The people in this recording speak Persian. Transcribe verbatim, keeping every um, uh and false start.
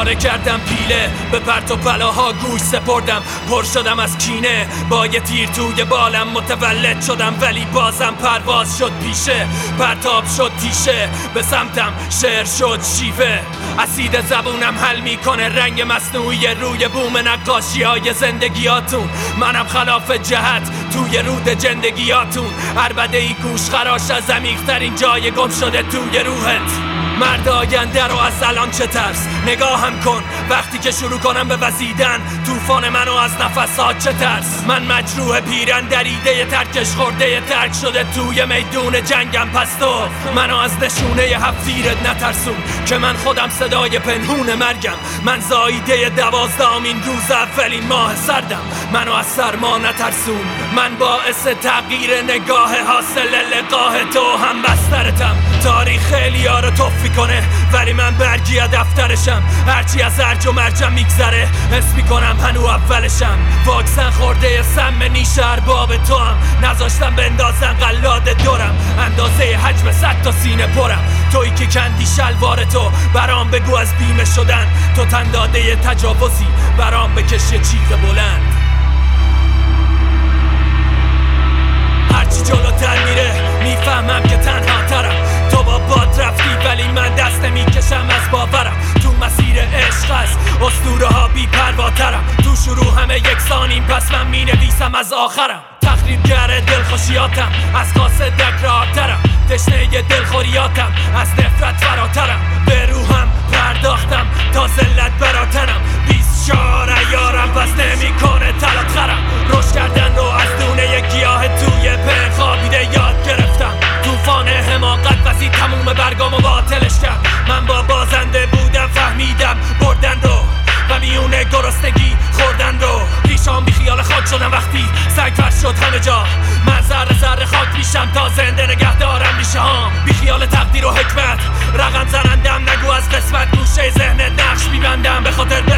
پاره کردم پیله، به پرت و پلاها گوش سپردم. پر شدم از کینه، با یه تیر توی بالم متولد شدم، ولی بازم پرواز شد پیشه. پرتاب شد تیشه، به سمتم شعر شد شیوه. اسید زبونم حل میکنه رنگ مصنوعی روی بوم نقاشی های زندگیاتون. منم خلاف جهت توی رود زندگیاتون. عربده ای گوش خراش از عمیق‌ترین جای گم شده توی روحت. مرد آینده رو از الان چه ترس، نگاهم کن وقتی که شروع کنم به وزیدن. طوفان منو از نفسات چه ترس. من مجروح پیرن دریده ترکش خورده ترک شده توی میدون جنگم. پس تو منو از نشونه هفتیرت نترسون که من خودم صدای پنهون مرگم. من زاییده دوازدهمین روز اولین ماه سردم. منو از سرما نترسون، من باعث تغییر نگاه حاصل لقاه تو هم بسترتم. تاریخ خیلی ها رو توفی کنه ولی من برگی دفترشم. هرچی از ارج و مرجم میگذره حس میکنم هنو اولشم. واکسن خورده سم نیش ارباب تو هم نذاشتم بندازن قلاد دورم. اندازه حجم صد تا سینه پرم. تویی که کندی شلوار تو برام بگو از بیمه شدن. تو تن داده تجاوزی برام بکش یه چیغ بلند. هرچی جلوتر میره میفهمم که تنها ترم. تو با باد رفتی ولی من دست نمیکشم از باورم. تو مسیر عشق است اسطوره ها بی پرواترم. تو شروع همه یکسانیم پس من مینویسم از آخرم. تخریبگر دلخوشیاتم از قاصدک راحترم. تشنه دلخوریاتم از نفرت فراترم. به روحم پرداختم تا ذلت براتنم. بیست شعار عیارم پس نمیکنه تلات خرم. رشد کردن رو از دونه گیاه توی پر خوابیده یاد گرفتم. طوفان حماقت وزید تموم برگامو باطلش کرد. من با بازنده بودم فهمیدم بردن رو و میونه گرسنگی خوردن رو. ریشام بی خیال خاک شدم وقتی سنگ فرش شد همه جا. من ذره ذره خاک میشم تا زنده نگه دارم ریشه هام. بی خیال تقدیر و حکمت رقم زنندم. نگو از قسمت گوشه ذهنت نقش میبندم به خاطر